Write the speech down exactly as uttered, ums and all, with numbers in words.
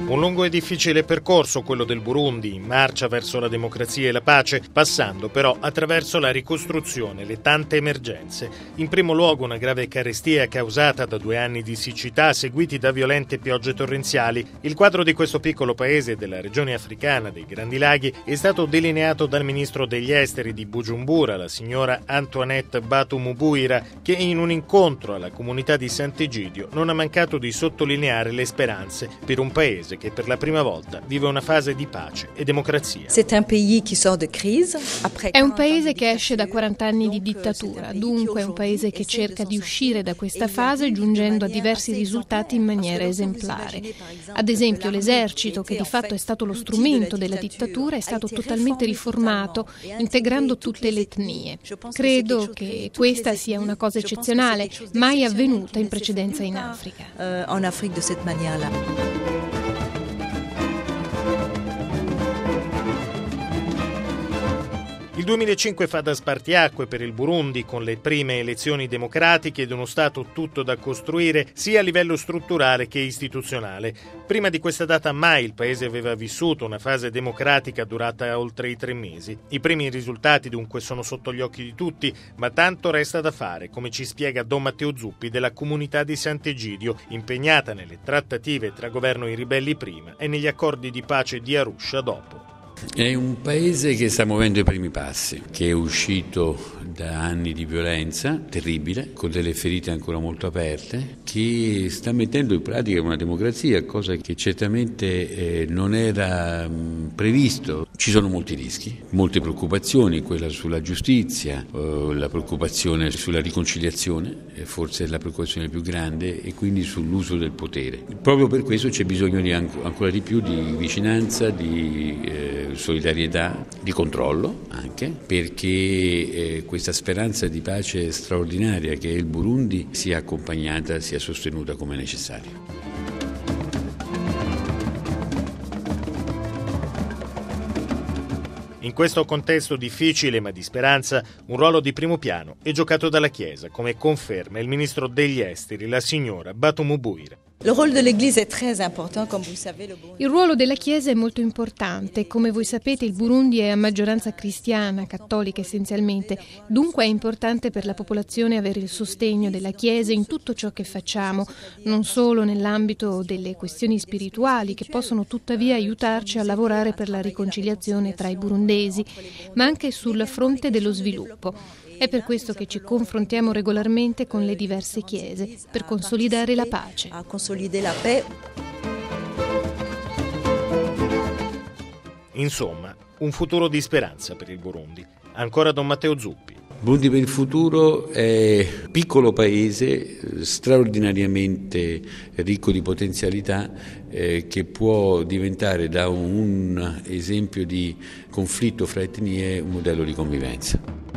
Un lungo e difficile percorso quello del Burundi, in marcia verso la democrazia e la pace, passando però attraverso la ricostruzione, le tante emergenze. In primo luogo una grave carestia causata da due anni di siccità seguiti da violente piogge torrenziali. Il quadro di questo piccolo paese della regione africana dei Grandi Laghi è stato delineato dal ministro degli esteri di Bujumbura, la signora Antoinette Batumubuira, che in un incontro alla comunità di Sant'Egidio non ha mancato di sottolineare le speranze per un paese che per la prima volta vive una fase di pace e democrazia. È un paese che esce da quaranta anni di dittatura, dunque è un paese che cerca di uscire da questa fase giungendo a diversi risultati in maniera esemplare. Ad esempio l'esercito, che di fatto è stato lo strumento della dittatura, è stato totalmente riformato, integrando tutte le etnie. Credo che questa sia una cosa eccezionale, mai avvenuta in precedenza in Africa. Il duemilacinque fa da spartiacque per il Burundi, con le prime elezioni democratiche ed uno Stato tutto da costruire sia a livello strutturale che istituzionale. Prima di questa data mai il paese aveva vissuto una fase democratica durata oltre i tre mesi. I primi risultati dunque sono sotto gli occhi di tutti, ma tanto resta da fare, come ci spiega Don Matteo Zuppi della comunità di Sant'Egidio, impegnata nelle trattative tra governo e ribelli prima e negli accordi di pace di Arusha dopo. È un paese che sta muovendo i primi passi, che è uscito da anni di violenza terribile, con delle ferite ancora molto aperte, che sta mettendo in pratica una democrazia, cosa che certamente eh, non era mh, previsto. Ci sono molti rischi, molte preoccupazioni, quella sulla giustizia, eh, la preoccupazione sulla riconciliazione, eh, forse è la preoccupazione più grande, e quindi sull'uso del potere. Proprio per questo c'è bisogno di anco, ancora di più di vicinanza, di eh, solidarietà, di controllo anche, perché eh, questa speranza di pace straordinaria che è il Burundi sia accompagnata, sia sostenuta come necessario. In questo contesto difficile ma di speranza, un ruolo di primo piano è giocato dalla Chiesa, come conferma il ministro degli esteri, la signora Batumubuira. Il ruolo della Chiesa è molto importante. Come voi sapete, il Burundi è a maggioranza cristiana, cattolica essenzialmente. Dunque è importante per la popolazione avere il sostegno della Chiesa in tutto ciò che facciamo, non solo nell'ambito delle questioni spirituali, che possono tuttavia aiutarci a lavorare per la riconciliazione tra i burundesi, ma anche sul fronte dello sviluppo. È per questo che ci confrontiamo regolarmente con le diverse chiese, per consolidare la pace. Insomma, un futuro di speranza per il Burundi. Ancora Don Matteo Zuppi. Burundi per il futuro è un piccolo paese straordinariamente ricco di potenzialità, eh, che può diventare da un esempio di conflitto fra etnie un modello di convivenza.